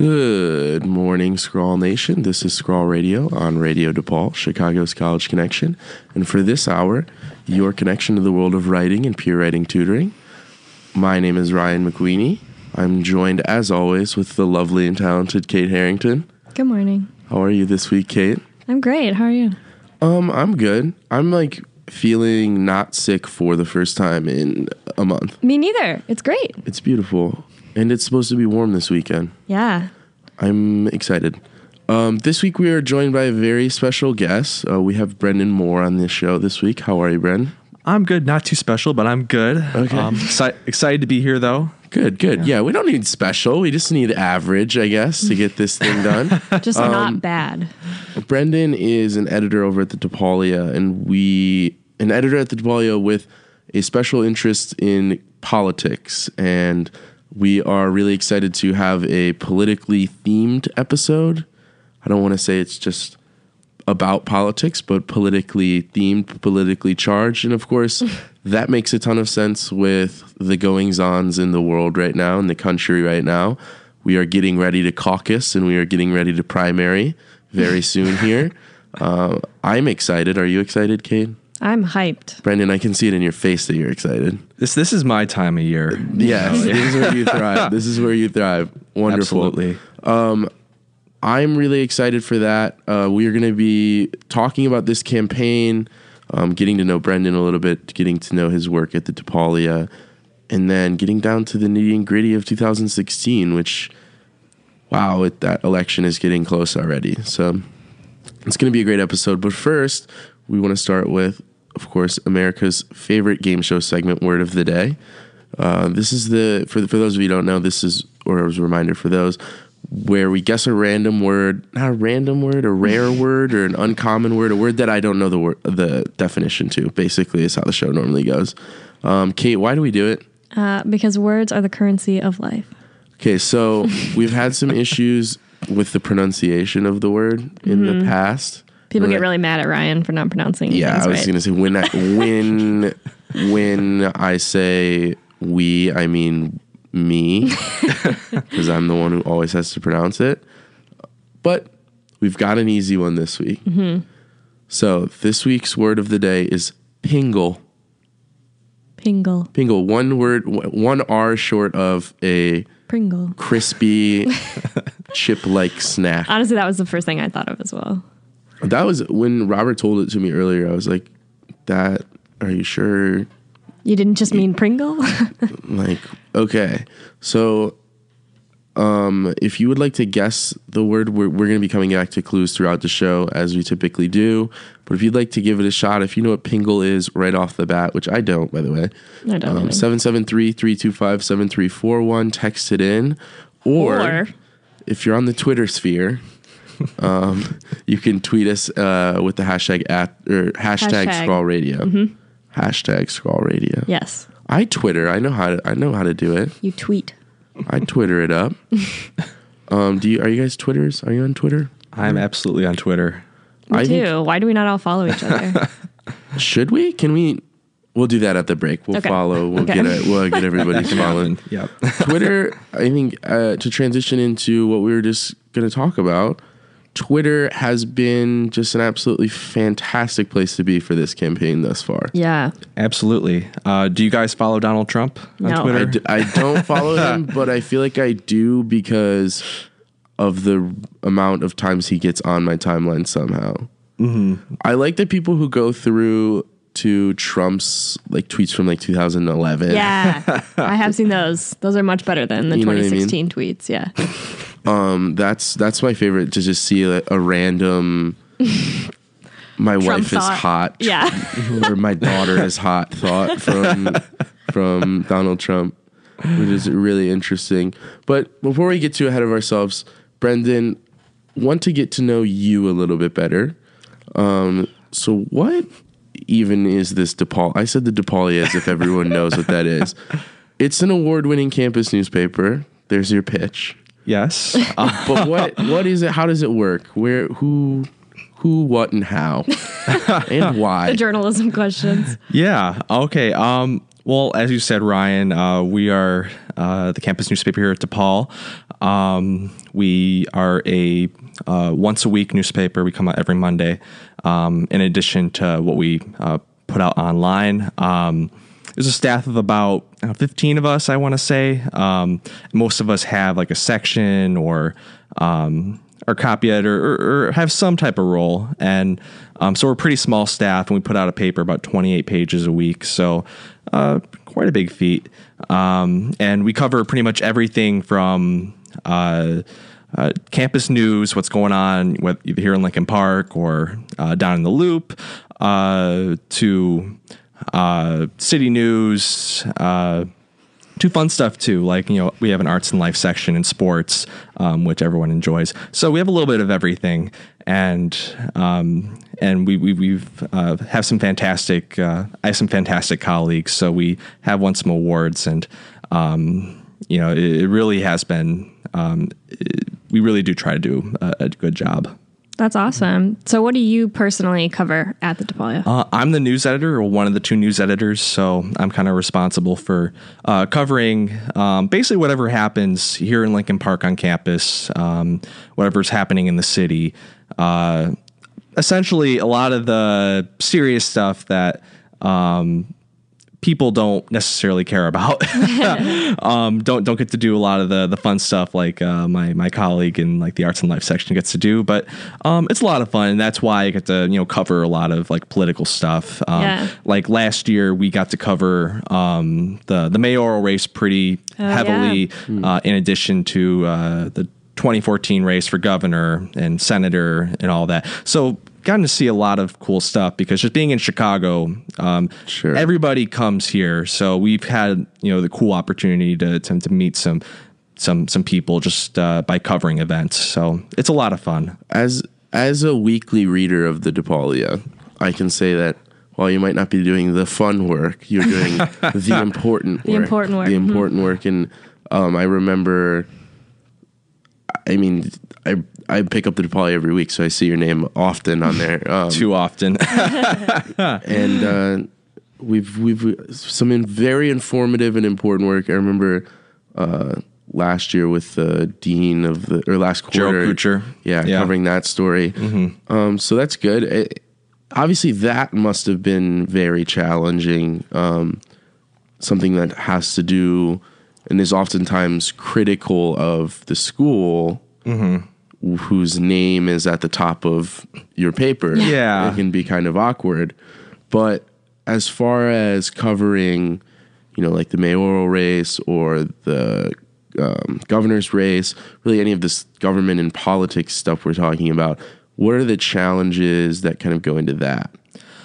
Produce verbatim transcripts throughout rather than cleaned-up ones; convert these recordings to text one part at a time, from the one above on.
Good morning, Scrawl Nation. This is Scrawl Radio on Radio DePaul, Chicago's College Connection. And for this hour, your connection to the world of writing and peer writing tutoring. My name is Ryan McQueenie. I'm joined, as always, with the lovely and talented Kate Harrington. Good morning. How are you this week, Kate? I'm great. How are you? Um, I'm good. I'm, like, feeling not sick for the first time in a month. Me neither. It's great. It's beautiful. And it's supposed to be warm this weekend. Yeah. I'm excited. Um, this week we are joined by a very special guest. Uh, we have Brendan Moore on this show this week. How are you, Brendan? I'm good. Not too special, but I'm good. Okay. Um, exci- excited to be here, though. Good, good. Yeah. yeah, we don't need special. We just need average, I guess, to get this thing done. Just um, not bad. Brendan is an editor over at the DePaulia, and we, an editor at the DePaulia with a special interest in politics, and we are really excited to have a politically themed episode. I don't want to say it's just about politics, but politically themed, politically charged. And of course, that makes a ton of sense with the goings-ons in the world right now, in the country right now. We are getting ready to caucus and we are getting ready to primary very soon here. Uh, I'm excited. Are you excited, Kate? I'm hyped. Brendan, I can see it in your face that you're excited. This this is my time of year. Yes, this is where you thrive. This is where you thrive. Wonderful. Absolutely. Um, I'm really excited for that. Uh, we are going to be talking about this campaign, um, getting to know Brendan a little bit, getting to know his work at the DePaulia, and then getting down to the nitty and gritty of two thousand sixteen, which, wow, it, that election is getting close already. So it's going to be a great episode. But first, we want to start with, of course, America's favorite game show segment, Word of the Day. Uh, this is the, for, for those of you who don't know, this is, or as a reminder for those, where we guess a random word, not a random word, a rare word, or an uncommon word, a word that I don't know the word, the definition to, basically, is how the show normally goes. Um, Kate, why do we do it? Uh, because words are the currency of life. Okay, so we've had some issues with the pronunciation of the word in mm-hmm. the past. People when get I, really mad at Ryan for not pronouncing yeah, things I was right. going to say, when I, when, when I say we, I mean me, because I'm the one who always has to pronounce it. But we've got an easy one this week. Mm-hmm. So this week's word of the day is pingle. Pingle. Pingle. One word, one R short of a Pringle. Crispy chip-like snack. Honestly, that was the first thing I thought of as well. That was when Robert told it to me earlier. I was like, that, are you sure? You didn't just mean Pringle? Like, okay. So, um, if you would like to guess the word, we're, we're going to be coming back to clues throughout the show, as we typically do. But if you'd like to give it a shot, if you know what pingle is right off the bat, which I don't, by the way, I don't um, seven seven three, three two five, seven three four one, text it in. Or, or if you're on the Twitter sphere, um, you can tweet us uh, with the hashtag at or hashtag, hashtag. Scrawl Radio. Mm-hmm. Hashtag Scrawl Radio. Yes. I Twitter. I know how to. I know how to do it. You tweet. I Twitter it up. um, do you? Are you guys Twitters? Are you on Twitter? I'm absolutely on Twitter. Me I too. Think, Why do we not all follow each other? Should we? Can we? We'll do that at the break. We'll okay. follow. We'll okay. get. A, we'll get everybody following. Yep. Twitter. I think uh, to transition into what we were just going to talk about. Twitter has been just an absolutely fantastic place to be for this campaign thus far. Yeah. Absolutely. Uh, do you guys follow Donald Trump on no. Twitter? I, do, I don't follow him, but I feel like I do because of the amount of times he gets on my timeline somehow. Mm-hmm. I like the people who go through to Trump's like tweets from like two thousand eleven. Yeah. I have seen those. Those are much better than the you twenty sixteen I mean? tweets. Yeah. Um, that's that's my favorite, to just see a, a random my Trump wife thought. is hot. Yeah. Or my daughter is hot thought from from Donald Trump, which is really interesting. But before we get too ahead of ourselves, Brendan, want to get to know you a little bit better. Um, so what even is this DePaul? I said the DePaulia as if everyone knows what that is. It's an award-winning campus newspaper. There's your pitch. Yes. Uh, but what what is it? How does it work? Where, who, who, what, and how, and why? The journalism questions. Yeah. Okay. Um. Well, as you said, Ryan, uh, we are uh, the campus newspaper here at DePaul. Um, we are a uh, once a week newspaper. We come out every Monday. Um, in addition to what we uh, put out online, um, there's a staff of about uh, fifteen of us, I want to say. Um, most of us have like a section or um, or copy editor or, or have some type of role. And um, so we're a pretty small staff, and we put out a paper about twenty-eight pages a week. So uh, quite a big feat. Um, and we cover pretty much everything from uh, uh, campus news, what's going on with, either here in Lincoln Park or uh, down in the Loop, uh, to uh, city news, uh, to fun stuff too. Like, you know, we have an arts and life section in sports, um, which everyone enjoys. So we have a little bit of everything, and um, and we, we we've uh, have some fantastic. Uh, I have some fantastic colleagues. So we have won some awards, and um, you know, it, it really has been. Um, it, we really do try to do a, a good job. That's awesome. So what do you personally cover at the DePaulia? Uh, I'm the news editor, or one of the two news editors, so I'm kind of responsible for uh, covering um, basically whatever happens here in Lincoln Park on campus, um, whatever's happening in the city. Uh, essentially, a lot of the serious stuff that um, people don't necessarily care about. um, don't don't get to do a lot of the the fun stuff like uh, my my colleague in like the arts and life section gets to do. But um, it's a lot of fun, and that's why I get to you know cover a lot of like political stuff. Um, yeah. Like last year, we got to cover um, the the mayoral race pretty oh, heavily. Yeah. Uh, in addition to uh, the twenty fourteen race for governor and senator and all that. So gotten to see a lot of cool stuff, because just being in Chicago, um, sure. everybody comes here. So we've had, you know, the cool opportunity to, to, to meet some, some, some people just, uh, by covering events. So it's a lot of fun. As, as a weekly reader of the DePaulia, I can say that while you might not be doing the fun work, you're doing the important work. The important work. The important mm-hmm. work. And, um, I remember, I mean, I I pick up the DePaulia every week, so I see your name often on there. Um, Too often. and uh, we've we've some in very informative and important work. I remember uh, last year with the dean of the or last quarter, Gerald Kuchar. Yeah, yeah, covering that story. Mm-hmm. Um, so that's good. It, obviously, that must have been very challenging. Um, something that has to do and is oftentimes critical of the school. Mm-hmm. Whose name is at the top of your paper. Yeah. It can be kind of awkward. But as far as covering, you know, like the mayoral race or the um, governor's race, really any of this government and politics stuff we're talking about, what are the challenges that kind of go into that?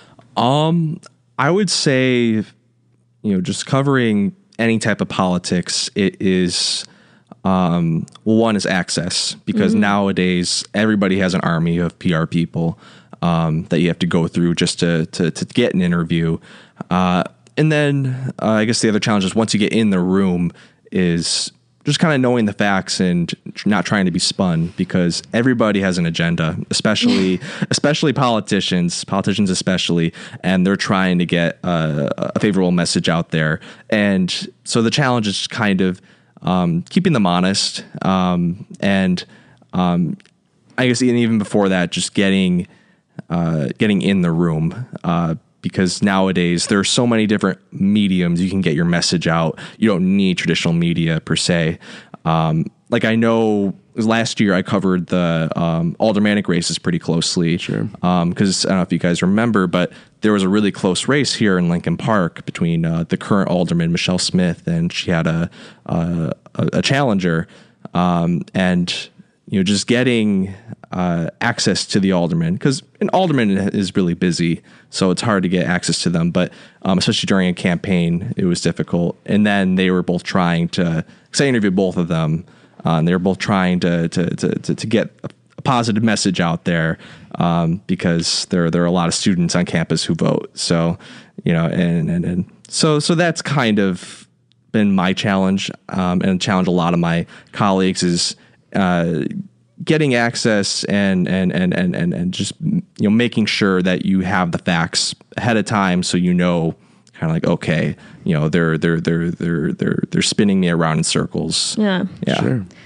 Um, I would say, you know, just covering any type of politics, it is... Um, well, one is access, because mm-hmm. nowadays everybody has an army of P R people um, that you have to go through just to to, to get an interview. Uh, and then uh, I guess the other challenge is once you get in the room is just kind of knowing the facts and not trying to be spun, because everybody has an agenda, especially especially politicians, politicians especially, and they're trying to get a, a favorable message out there. And so the challenge is kind of Um, keeping them honest, um, and um, I guess even before that, just getting uh, getting in the room, uh, because nowadays there are so many different mediums you can get your message out. You don't need traditional media per se. Um, like I know last year I covered the um, aldermanic races pretty closely. Sure. Because um, I don't know if you guys remember, but there was a really close race here in Lincoln Park between uh, the current alderman, Michelle Smith, and she had a a, a challenger. Um, and, you know, just getting uh, access to the alderman, because an alderman is really busy, so it's hard to get access to them. But um, especially during a campaign, it was difficult. And then they were both trying to, because I interviewed both of them, uh, and they were both trying to to to, to, to get a, a positive message out there, um, because there there are a lot of students on campus who vote. So, you know, and and, and so so that's kind of been my challenge, um, and challenge a lot of my colleagues is uh, getting access and and, and and and and just, you know, making sure that you have the facts ahead of time, so you know, kind of like, okay, you know, they're they're they're they're they're they're spinning me around in circles. Yeah, yeah. Sure.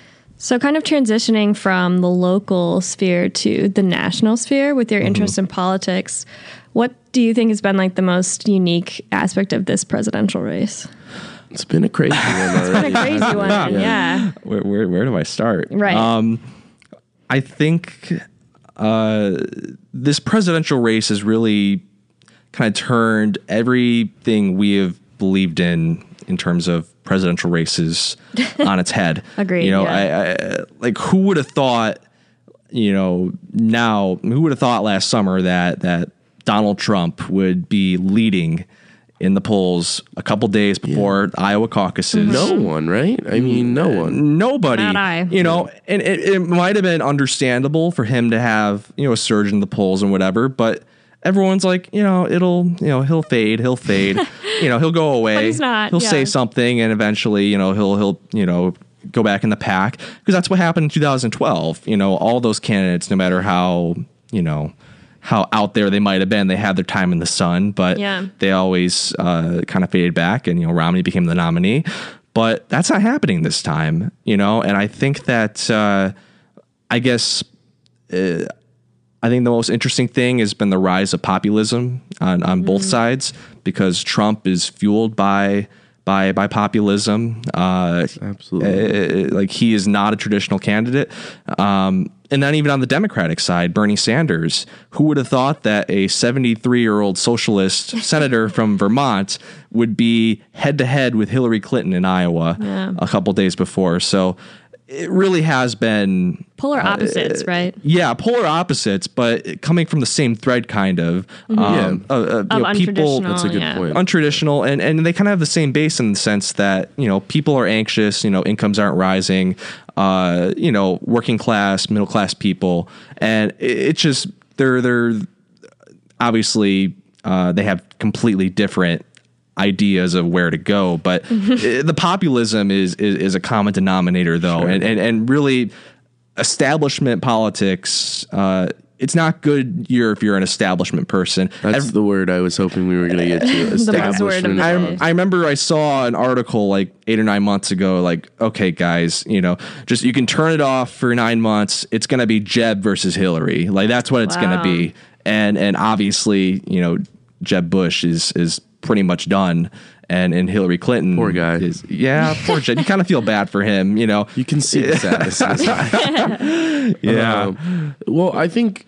So kind of transitioning from the local sphere to the national sphere with your mm-hmm. interest in politics, what do you think has been like the most unique aspect of this presidential race? It's been a crazy one. It's been a crazy one, yeah. yeah. Where, where, where do I start? Right. Um, I think uh, this presidential race has really kind of turned everything we have believed in in terms of presidential races on its head. Agreed. You know, yeah. I, I like who would have thought, you know, now who would have thought last summer that that Donald Trump would be leading in the polls a couple days before yeah. Iowa caucuses. No one, right? I mean, no one. Nobody. Not I. You know, and it, it might have been understandable for him to have, you know, a surge in the polls and whatever, but everyone's like, you know, it'll, you know, he'll fade, he'll fade, you know, he'll go away. But he's not. He'll yeah. say something and eventually, you know, he'll, he'll, you know, go back in the pack, because that's what happened in two thousand twelve. You know, all those candidates, no matter how, you know, how out there they might have been, they had their time in the sun, but yeah. they always uh, kind of faded back, and, you know, Romney became the nominee. But that's not happening this time, you know, and I think that, uh, I guess, uh, I think the most interesting thing has been the rise of populism on, on mm-hmm. both sides, because Trump is fueled by by by populism. Uh, Absolutely. Uh, like, he is not a traditional candidate. Um, and then even on the Democratic side, Bernie Sanders, who would have thought that a seventy-three-year-old socialist senator from Vermont would be head-to-head with Hillary Clinton in Iowa yeah. a couple days before. So it really has been polar opposites, uh, right? Yeah, polar opposites, but coming from the same thread, kind of. Mm-hmm. Um, yeah. uh, uh, you know, people, that's a good yeah. point. Untraditional, and, and they kind of have the same base in the sense that, you know, people are anxious, you know, incomes aren't rising, uh, you know, working class, middle class people, and it, it's just they're they're obviously uh, they have completely different ideas of where to go, but the populism is, is is a common denominator, though, sure. and, and and really establishment politics. Uh, it's not good you're, if you're an establishment person. That's Every, the word I was hoping we were going to get to. Establishment. the I, I remember I saw an article like eight or nine months ago, like, okay, guys, you know, just you can turn it off for nine months. It's going to be Jeb versus Hillary. Like, that's what it's wow. going to be. And and obviously, you know, Jeb Bush is is pretty much done. And and Hillary Clinton, poor guy, is, yeah, poor Jeb. You kind of feel bad for him, you know. You can see the sadness. yeah. Um, well, I think,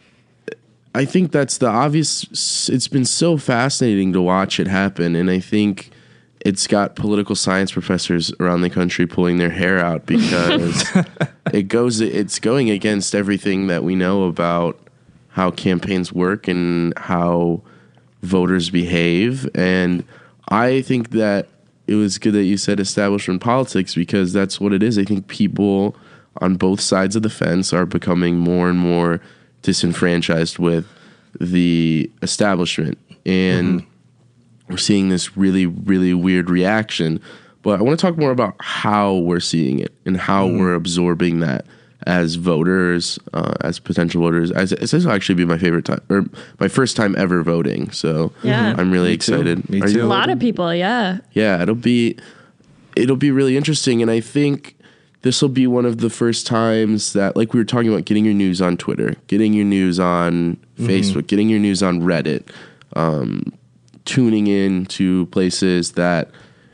I think that's the obvious. It's been so fascinating to watch it happen, and I think it's got political science professors around the country pulling their hair out, because it goes. It's going against everything that we know about how campaigns work and how voters behave. And I think that it was good that you said establishment politics, because that's what it is. I think people on both sides of the fence are becoming more and more disenfranchised with the establishment. And mm-hmm. we're seeing this really, really weird reaction. But I want to talk more about how we're seeing it and how mm-hmm. we're absorbing that as voters, uh, as potential voters. As this will actually be my favorite time, or my first time ever voting. So yeah. I'm really Me excited. Too. Me Are too. you a lot of people, yeah. Yeah, it'll be it'll be really interesting, and I think this will be one of the first times that, like we were talking about, getting your news on Twitter, getting your news on mm-hmm. Facebook, getting your news on Reddit, um, tuning in to places that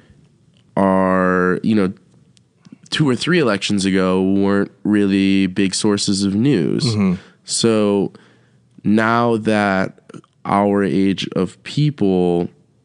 are, you know, two or three elections ago weren't really big sources of news. Mm-hmm. So now that our age of people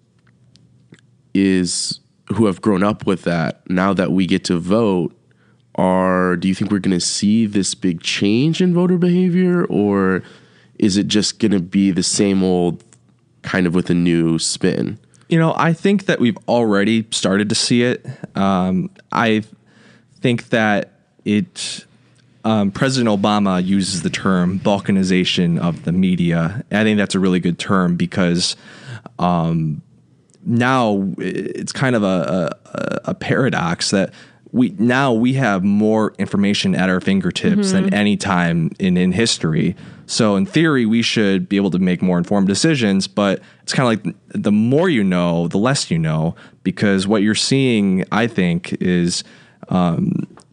is who have grown up with that, now that we get to vote, are do you think we're going to see this big change in voter behavior, or is it just going to be the same old kind of with a new spin? You know, I think that we've already started to see it. Um, I think that it um, President Obama uses the term balkanization of the media. I think that's a really good term, because um, now it's kind of a, a, a paradox that we now we have more information at our fingertips mm-hmm. than any time in, in history. So in theory, we should be able to make more informed decisions, but it's kind of like the more you know, the less you know, because what you're seeing, I think, is Um,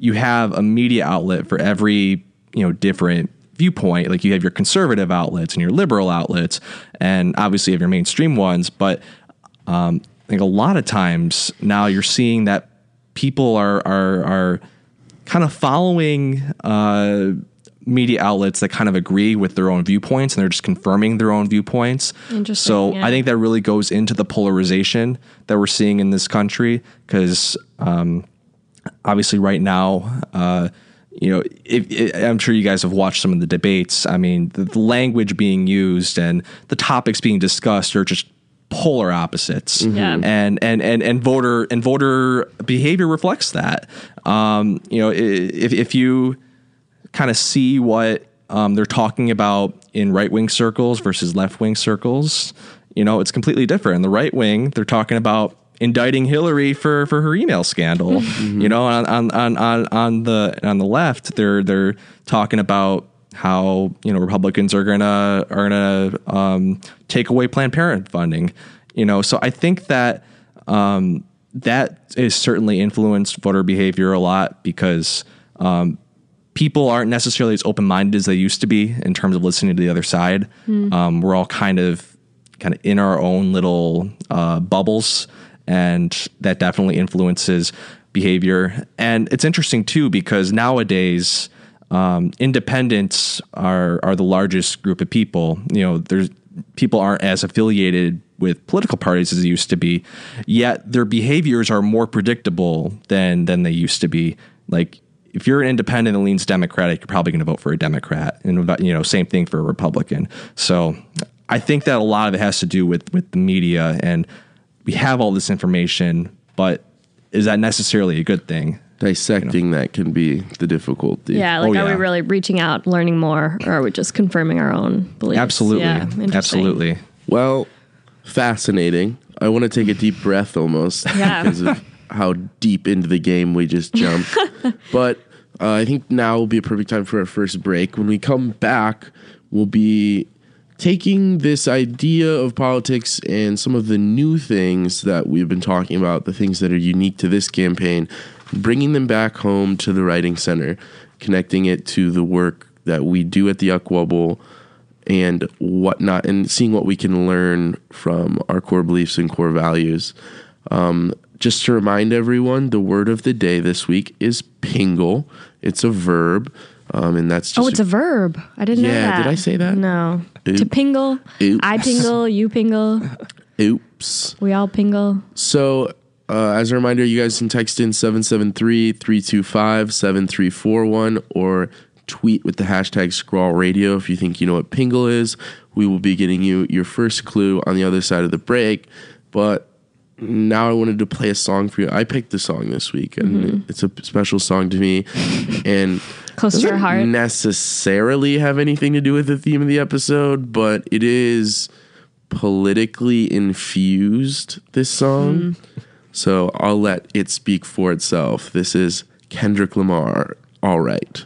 you have a media outlet for every, you know, different viewpoint. Like you have your conservative outlets and your liberal outlets, and obviously you have your mainstream ones. But um, I think a lot of times now you're seeing that people are are are kind of following uh, media outlets that kind of agree with their own viewpoints, and they're just confirming their own viewpoints. Interesting. So yeah. I think that really goes into the polarization that we're seeing in this country, because um, obviously right now, uh, you know, if, if, I'm sure you guys have watched some of the debates. I mean, the, the language being used and the topics being discussed are just polar opposites. Mm-hmm. Yeah. And, and, and, and voter and voter behavior reflects that. Um, you know, if, if you kind of see what um, they're talking about in right wing circles versus left wing circles, you know, it's completely different. In the right wing, they're talking about indicting Hillary for, for her email scandal. Mm-hmm. You know, on, on, on, on, on the on the left, they're they're talking about how, you know, Republicans are gonna are gonna um, take away Planned Parenthood funding. You know, so I think that um, that is certainly influenced voter behavior a lot, because um, people aren't necessarily as open minded as they used to be in terms of listening to the other side. Mm. Um, we're all kind of kind of in our own little uh, bubbles. And that definitely influences behavior. And it's interesting, too, because nowadays um, independents are are the largest group of people. You know, there's people aren't as affiliated with political parties as they used to be, yet their behaviors are more predictable than than they used to be. Like, if you're an independent that leans Democratic, you're probably going to vote for a Democrat. And, you know, same thing for a Republican. So I think that a lot of it has to do with with the media, and we have all this information, but is that necessarily a good thing? Dissecting you know? That can be the difficulty. Yeah, like oh, are yeah. we really reaching out, learning more, or are we just confirming our own beliefs? Absolutely. Yeah, Absolutely. Well, fascinating. I want to take a deep breath almost yeah. because of how deep into the game we just jumped. But uh, I think now will be a perfect time for our first break. When we come back, we'll be taking this idea of politics and some of the new things that we've been talking about, the things that are unique to this campaign, bringing them back home to the Writing Center, connecting it to the work that we do at the UCWUBL and whatnot, and seeing what we can learn from our core beliefs and core values. Um, just to remind everyone, the word of the day this week is pingle. It's a verb. Um, and that's just oh, it's a, a verb. I didn't yeah, know that. Did I say that? No. Oops. To pingle. Oops. I pingle. You pingle. Oops. We all pingle. So, uh, as a reminder, you guys can text in seven seven three, three two five, seven three four one or tweet with the hashtag Scrawl Radio if you think you know what pingle is. We will be getting you your first clue on the other side of the break. But now I wanted to play a song for you. I picked the song this week, and mm-hmm. it's a special song to me. And close to your heart. Doesn't necessarily have anything to do with the theme of the episode, but it is politically infused, this song. Mm. So I'll let it speak for itself. This is Kendrick Lamar, All Right.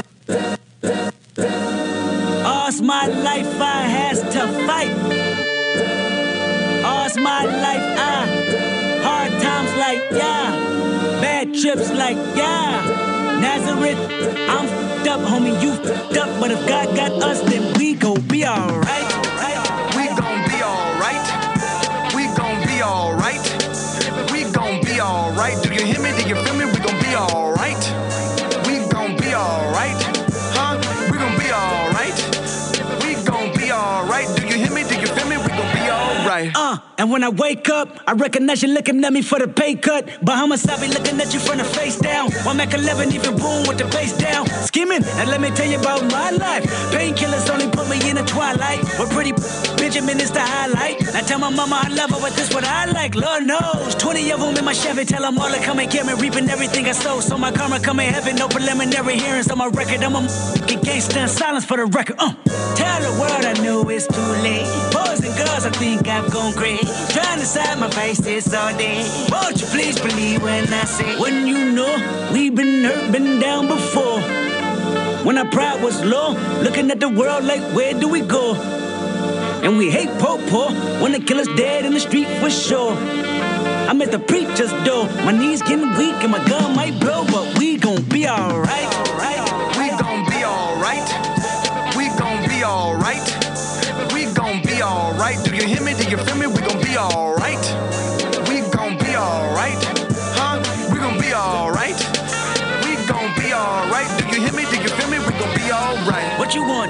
All's my life I has to fight. All's my life I hard times like yeah, bad trips like yeah. Nazareth, I'm f***ed up, homie, you f***ed up. But if God got us, then we gon' be alright. We gon' be alright. We gon' be alright. We gon' be alright. Do you hear me? Do you feel me? We gon' be alright. We gon' be alright. Huh? We gon' be alright. We gon' be alright. Do you hear me? Do you feel me? We gon' be alright. Uh, and when I wake up, I recognize you looking at me for the pay cut. Bahamas, I be looking at you from the face down. One Mac eleven, even boom with the bass down. Skimming, and let me tell you about my life. Painkillers only put me in the twilight. We're pretty Benjamin is the highlight. I tell my mama I love her, but this what I like. Lord knows, twenty of them in my Chevy. Tell them all to come and get me, reaping everything I sow. So my karma come in heaven, no preliminary hearings on my record. I'm a f***ing gangster in silence for the record. Uh. Tell the world I know it's too late. Boys and girls, I think I've gone crazy. Trying to side my face this all day. Won't you please believe when I say, when you know we've been hurt, been down before. When our pride was low, looking at the world like where do we go? And we hate po-po when the killer's dead in the street for sure. I'm at the preacher's door, my knees getting weak and my gun might blow, but we gon' be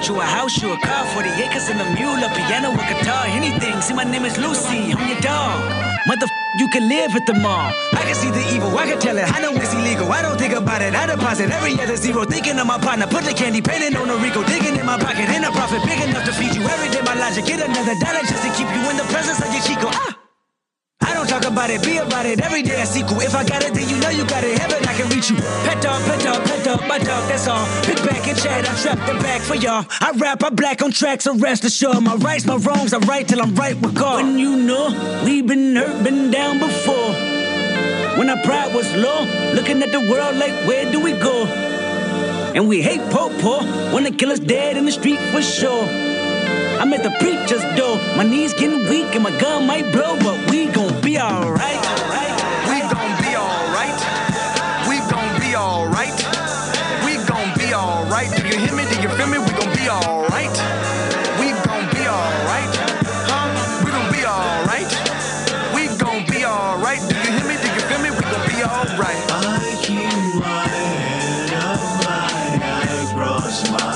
you a house, you a car, forty acres and a mule, a piano, a guitar, anything. See, my name is Lucy, I'm your dog. Mother, you can live at the mall. I can see the evil, I can tell it. I know it's illegal. I don't think about it. I deposit every other zero. Thinking of my partner, put the candy painting on a Rico. Digging in my pocket, ain't a profit big enough to feed you every day. My logic, get another dollar just to keep you in the presence of your Chico. Ah! I don't talk about it, be about it. Every day I sequel. If I got it, then you know you got it. Heaven, I can reach you. Pet dog, pet dog, pet dog, my dog, that's all. Pick back and chat, I trap the back for y'all. I rap, I black on tracks, so rest assured. My rights, my wrongs, I right till I'm right with God. When you know, we been hurt, been down before. When our pride was low, looking at the world like, where do we go? And we hate po-po, wanna kill us dead in the street for sure. I'm at the preacher's door, my knees getting weak and my gun might blow, but we gon' be alright. We gon' be alright. We gon' be alright. We gon' be alright. Do you hear me? Do you feel me? We gon' be alright. We gon' be alright. Huh? We gon' be alright. We gon' be alright. Do you hear me? Do you feel me? We gon' be alright. I keep my head up high, I cross my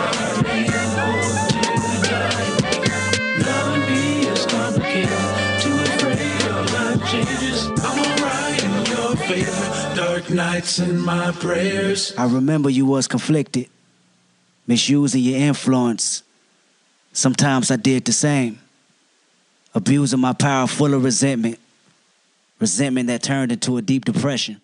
changes. I'm alright in your favor. Dark nights and my prayers. I remember you was conflicted, misusing your influence. Sometimes I did the same, abusing my power full of resentment. Resentment that turned into a deep depression.